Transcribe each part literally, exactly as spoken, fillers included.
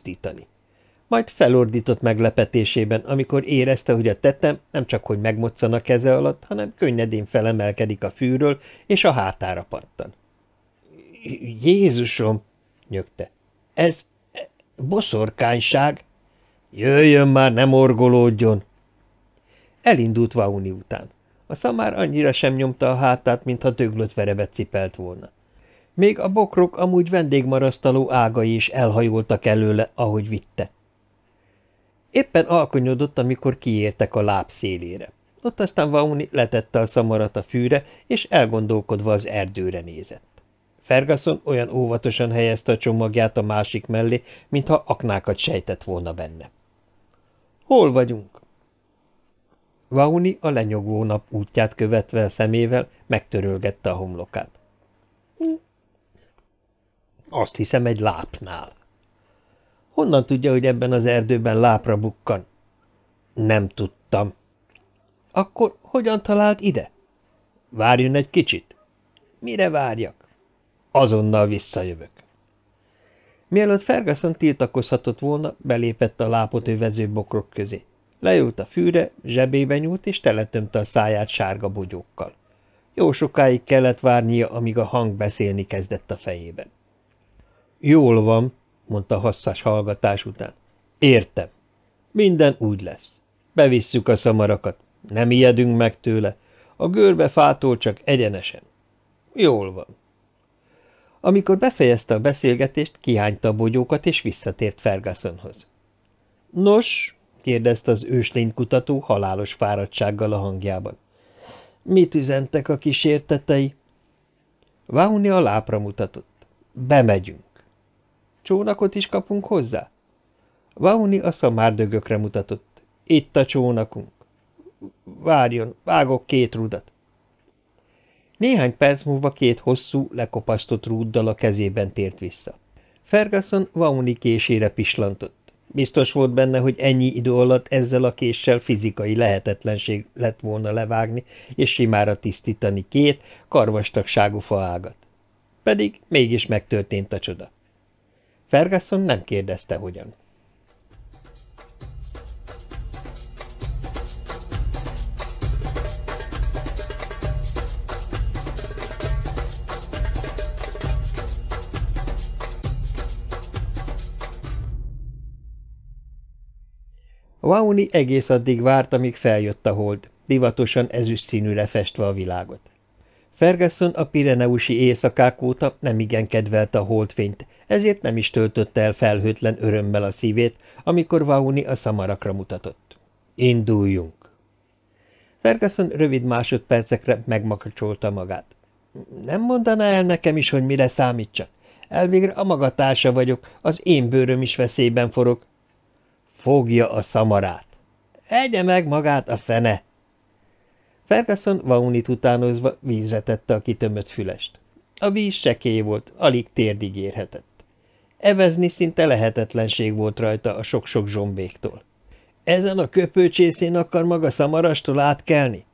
pusztítani. Majd felordított meglepetésében, amikor érezte, hogy a tetem nem csak hogy megmoccan a keze alatt, hanem könnyedén felemelkedik a fűről, és a hátára pattan. – Jézusom! – nyögte. – Ez boszorkányság! Jöjjön már, nem orgolódjon! Elindult Vauni után. A szamár annyira sem nyomta a hátát, mintha döglött verebet cipelt volna. Még a bokrok amúgy vendégmarasztaló ágai is elhajoltak előle, ahogy vitte. Éppen alkonyodott, amikor kiértek a láb szélére. Ott aztán Vauni letette a szamarat a fűre, és elgondolkodva az erdőre nézett. Ferguson olyan óvatosan helyezte a csomagját a másik mellé, mintha aknákat sejtett volna benne. – Hol vagyunk? Vauni a lenyugvó nap útját követve a szemével megtörölgette a homlokát. – Azt hiszem, egy lápnál. – Honnan tudja, hogy ebben az erdőben lápra bukkan? – Nem tudtam. – Akkor hogyan talált ide? – Várjon egy kicsit. – Mire várjak? – Azonnal visszajövök. Mielőtt Ferguson tiltakozhatott volna, belépett a lápot övező bokrok közé. Leült a fűre, zsebébe nyúlt, és teletömte a száját sárga bogyókkal. Jó sokáig kellett várnia, amíg a hang beszélni kezdett a fejében. – Jól van, mondta hosszas hallgatás után. Értem. Minden úgy lesz. Bevisszük a szamarakat. Nem ijedünk meg tőle. A görbe fától csak egyenesen. Jól van. Amikor befejezte a beszélgetést, kihányta a bogyókat, és visszatért Fergusonhoz. Nos, kérdezte az őslénykutató halálos fáradtsággal a hangjában. Mit üzentek a kísértetei? Vauni a lápra mutatott. Bemegyünk. Csónakot is kapunk hozzá? Vauni a szamárdögökre mutatott. Itt a csónakunk. Várjon, vágok két rudat. Néhány perc múlva két hosszú, lekopasztott rúddal a kezében tért vissza. Ferguson Vauni késére pislantott. Biztos volt benne, hogy ennyi idő alatt ezzel a késsel fizikai lehetetlenség lett volna levágni és simára tisztítani két karvastagságú faágat. Pedig mégis megtörtént a csoda. Ferguson nem kérdezte, hogyan. Vauni egész addig várt, amíg feljött a hold, divatosan ezüst színűre festve a világot. Ferguson a pireneusi éjszakák óta nemigen kedvelte a holdfényt, ezért nem is töltötte el felhőtlen örömmel a szívét, amikor Vauni a szamarakra mutatott. Induljunk! Ferguson rövid másodpercekre megmakacsolta magát. Nem mondaná el nekem is, hogy mire számítsak? Elvégre a maga társa vagyok, az én bőröm is veszélyben forog. Fogja a szamarát! Egye meg magát a fene! Ferguson Vaunit utánozva vízre tette a kitömött fülest. A víz sekély volt, alig térdig érhetett. Evezni szinte lehetetlenség volt rajta a sok-sok zsombéktól. Ezen a köpőcsészén akar maga szamarastól átkelni?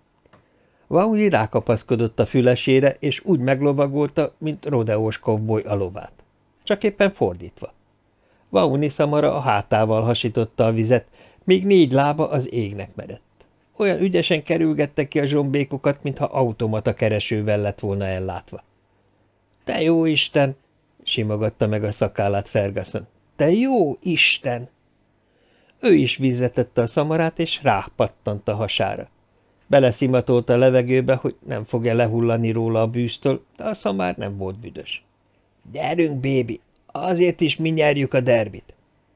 Vauni rákapaszkodott a fülesére, és úgy meglovagolta, mint rodeós kovboly a lovát. Csak éppen fordítva. Vauni szamara a hátával hasította a vizet, míg négy lába az égnek merett. Olyan ügyesen kerülgette ki a zsombékokat, mintha automata keresővel lett volna ellátva. – Te jó Isten! – simogatta meg a szakállát Ferguson. – Te jó Isten! Ő is vízre tette a szamarát, és rápattant a hasára. Beleszimatolta a levegőbe, hogy nem fog-e lehullani róla a bűztől, de a szamár nem volt büdös. – Gyerünk, bébi! Azért is mi nyerjük a derbit!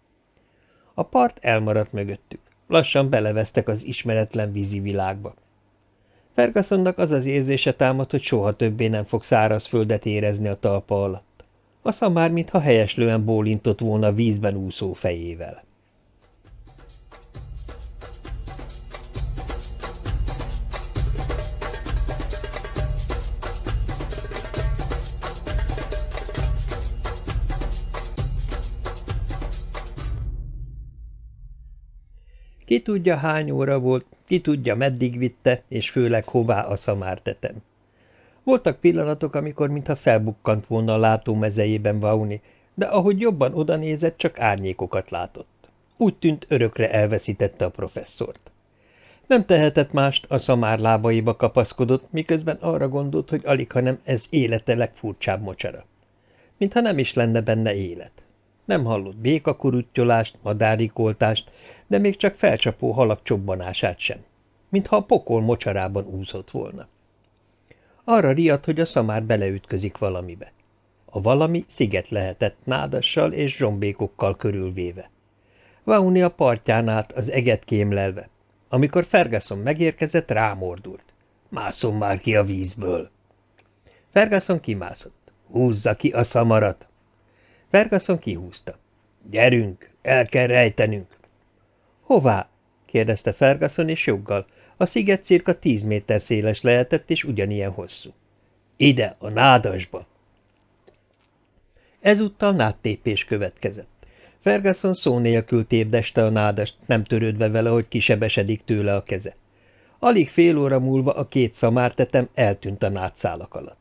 A part elmaradt mögöttük. Lassan belevesztek az ismeretlen vízi világba. Fergusonnak az az érzése támadt, hogy soha többé nem fog szárazföldet érezni a talpa alatt. A szamár mintha helyeslően bólintott volna vízben úszó fejével. Ki tudja, hány óra volt, ki tudja, meddig vitte, és főleg hová a szamártetem. Voltak pillanatok, amikor mintha felbukkant volna a látómezejében Vauni, de ahogy jobban odanézett, csak árnyékokat látott. Úgy tűnt, örökre elveszítette a professzort. Nem tehetett mást, a szamár lábaiba kapaszkodott, miközben arra gondolt, hogy alighanem ez élete legfurcsább mocsara. Mintha nem is lenne benne élet. Nem hallott békakurutyolást, madárrikoltást, de még csak felcsapó halak csobbanását sem. Mintha a pokol mocsarában úszott volna. Arra riadt, hogy a szamár beleütközik valamibe. A valami sziget lehetett, nádassal és zsombékokkal körülvéve. Vauni a partján állt, az eget kémlelve. Amikor Ferguson megérkezett, rámordult. Másszon már ki a vízből! Ferguson kimászott. Húzza ki a szamarat! Ferguson kihúzta. Gyerünk, el kell rejtenünk! Hová? kérdezte Ferguson, és joggal. A sziget cirka tíz méter széles lehetett, és ugyanilyen hosszú. Ide, a nádasba! Ezúttal nádtépés következett. Ferguson szó nélkül tépdeste a nádast, nem törődve vele, hogy kisebesedik tőle a keze. Alig fél óra múlva a két szamártetem eltűnt a nádszálak alatt.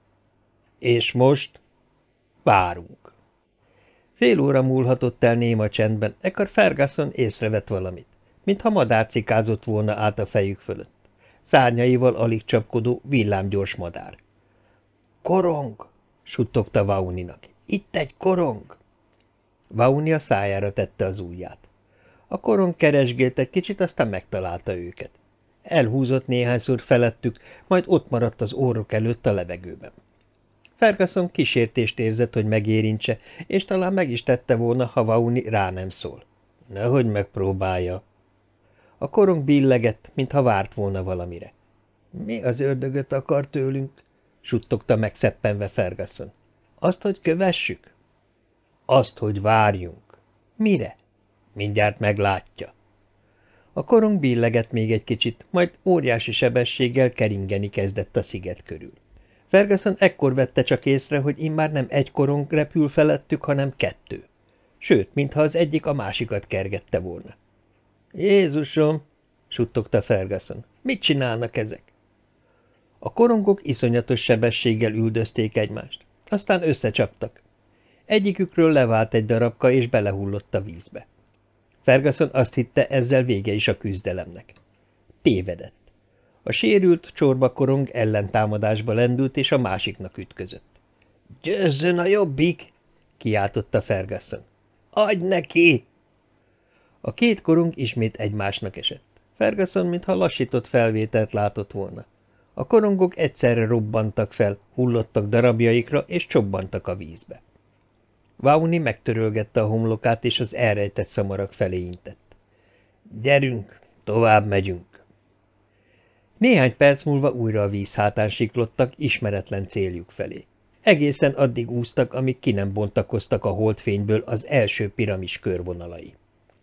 És most? Várunk. Fél óra múlhatott el néma csendben, ekkor Ferguson észrevett valamit, mintha madár cikázott volna át a fejük fölött. Szárnyaival alig csapkodó, villámgyors madár. Korong! suttogta Vauninak. Itt egy korong! Vauni a szájára tette az ujját. A korong keresgélt egy kicsit, aztán megtalálta őket. Elhúzott néhányszor felettük, majd ott maradt az orrok előtt a levegőben. Ferguson kísértést érzett, hogy megérintse, és talán meg is tette volna, ha Vauni rá nem szól. Nehogy megpróbálja. A korong billegett, mintha várt volna valamire. Mi az ördögöt akar tőlünk? Suttogta megszeppenve Ferguson. Azt, hogy kövessük? Azt, hogy várjunk. Mire? Mindjárt meglátja. A korong billegett még egy kicsit, majd óriási sebességgel keringeni kezdett a sziget körül. Ferguson ekkor vette csak észre, hogy immár nem egy korong repül felettük, hanem kettő. Sőt, mintha az egyik a másikat kergette volna. Jézusom! suttogta Ferguson. Mit csinálnak ezek? A korongok iszonyatos sebességgel üldözték egymást. Aztán összecsaptak. Egyikükről levált egy darabka, és belehullott a vízbe. Ferguson azt hitte, ezzel vége is a küzdelemnek. Tévedett. A sérült csorba korong ellentámadásba lendült, és a másiknak ütközött. – Győzzön a jobbik! – kiáltotta Ferguson. – Adj neki! A két korong ismét egymásnak esett. Ferguson, mintha lassított felvételt látott volna. A korongok egyszerre robbantak fel, hullottak darabjaikra, és csobbantak a vízbe. Vauni megtörölgette a homlokát, és az elrejtett szamarak felé intett. – Gyerünk, tovább megyünk! Néhány perc múlva újra a víz hátán siklottak, ismeretlen céljuk felé. Egészen addig úsztak, amíg ki nem bontakoztak a holdfényből az első piramis körvonalai.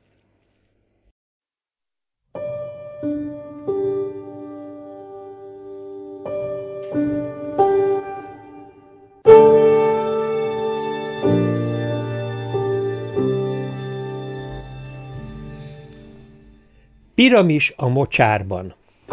Piramis a mocsárban.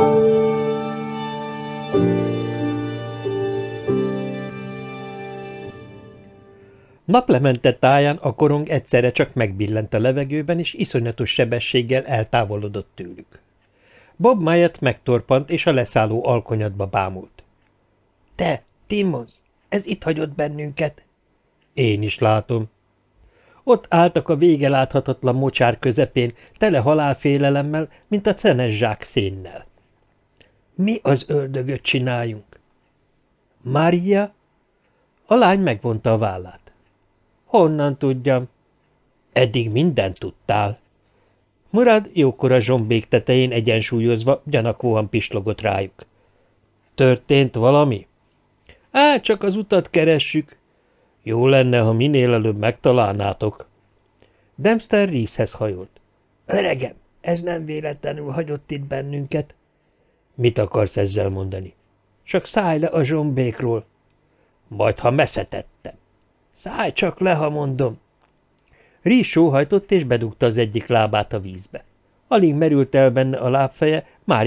Naplemente táján a korong egyszerre csak megbillent a levegőben, és iszonyatos sebességgel eltávolodott tőlük. Bob Myett megtorpant, és a leszálló alkonyatba bámult. – Te, Timmons, ez itt hagyott bennünket? – Én is látom. Ott álltak a vége láthatatlan mocsár közepén, tele halálfélelemmel, mint a szenes zsák szénnel. – Mi az ördögöt csináljunk? – Mária? A lány megvonta a vállát. – Honnan tudjam? – Eddig mindent tudtál. Murad jókora zsombék tetején egyensúlyozva gyanakvóan pislogott rájuk. – Történt valami? – Á, csak az utat keressük. – Jó lenne, ha minél előbb megtalálnátok. Dempster Reesehez hajolt. – Öregem, ez nem véletlenül hagyott itt bennünket. – Mit akarsz ezzel mondani? – Csak szállj le a zsombékról. – Majd, ha messze tettem. – Szállj csak le, ha mondom. Reese sóhajtott, és bedugta az egyik lábát a vízbe. Alig merült el benne a lábfeje,